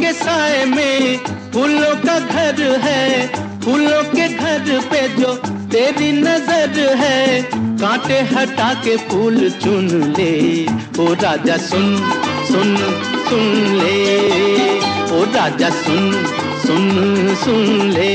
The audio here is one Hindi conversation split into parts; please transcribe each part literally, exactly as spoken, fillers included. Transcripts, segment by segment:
के साए में फूलों का घर है, फूलों के घर पे जो तेरी नजर है, कांटे हटा के फूल चुन ले। ओ राजा सुन सुन सुन ले, ओ राजा सुन सुन सुन ले।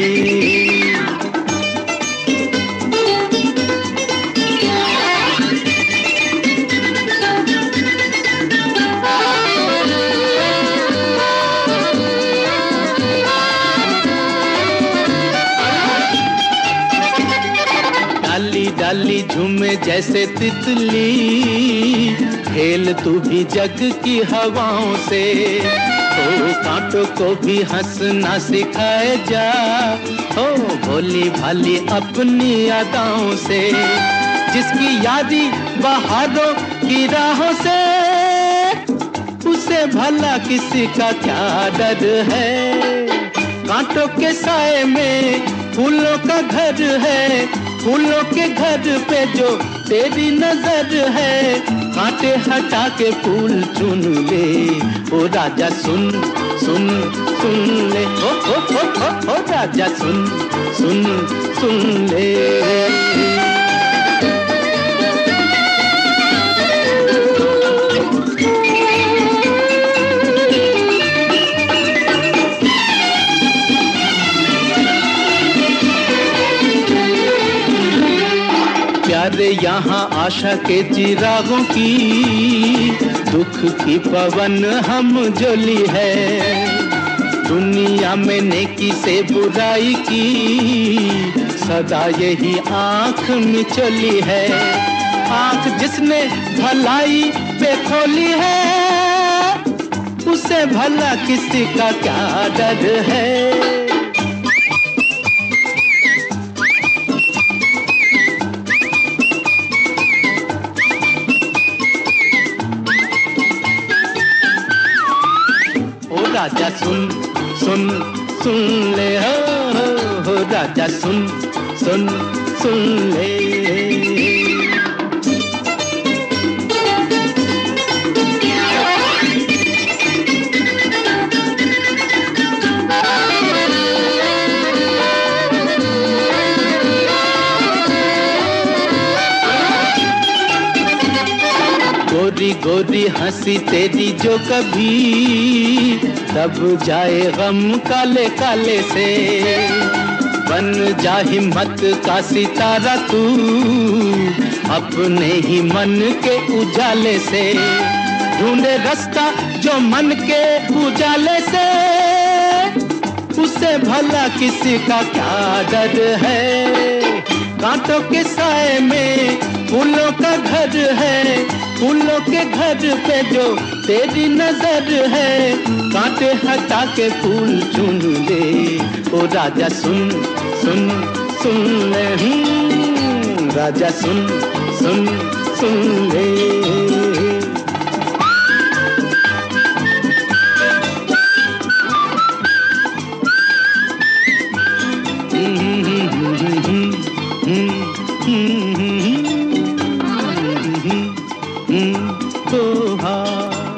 डाली डाली झूमे जैसे तितली, खेल तू भी जग की हवाओं से। ओ कांटों को भी हंसना सिखाए जा, ओ भोली भाली अपनी यादों से। जिसकी यादी बहारों की राहों से, उसे भला किसी का क्या डर है। कांटों के साए में फूलों का घर है, फूलों के घर पे जो तेरी नजर है, कांटे हटा के फूल चुन ले। ओ राजा सुन सुन सुन ले, ओ ओ ओ ओ, ओ राजा सुन सुन सुन ले। प्यारे यहाँ आशा के चिरागों की, दुख की पवन हम जोली है। दुनिया में नेकी से बुराई की, सदा यही आँख मिचोली है। आँख जिसने भलाई पे खोली है, उसे भला किसी का क्या डर है। राजा सुन सुन सुन ले, हो हो हो राजा सुन सुन सुन ले। गोरी गोरी हंसी तेरी जो कभी, दब जाए गम काले काले से। बन जा हिम्मत का सितारा तू, अपने ही मन के उजाले से। ढूंढे रास्ता जो मन के उजाले से, उसे भला किसी का क्या डर है। कांटों के साए में फूलों का घर है, फूलों के घर पे जो तेरी नजर है, कांटे हटा के फूल चुन ले। ओ राजा सुन सुन सुन ले, राजा सुन सुन सुन ले। Oh,